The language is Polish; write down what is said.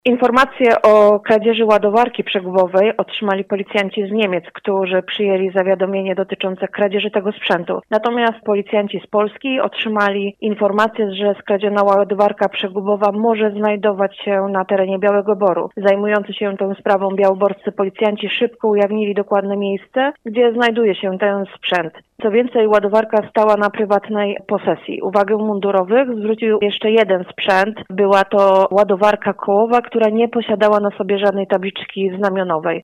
Informacje o kradzieży ładowarki przegubowej otrzymali policjanci z Niemiec, którzy przyjęli zawiadomienie dotyczące kradzieży tego sprzętu. Natomiast policjanci z Polski otrzymali informację, że skradziona ładowarka przegubowa może znajdować się na terenie Białego Boru. Zajmujący się tą sprawą białoborscy policjanci szybko ujawnili dokładne miejsce, gdzie znajduje się ten sprzęt. Co więcej, ładowarka stała na prywatnej posesji. Uwagę mundurowych zwrócił jeszcze jeden sprzęt. Była to ładowarka kołowa, która nie posiadała na sobie żadnej tabliczki znamionowej.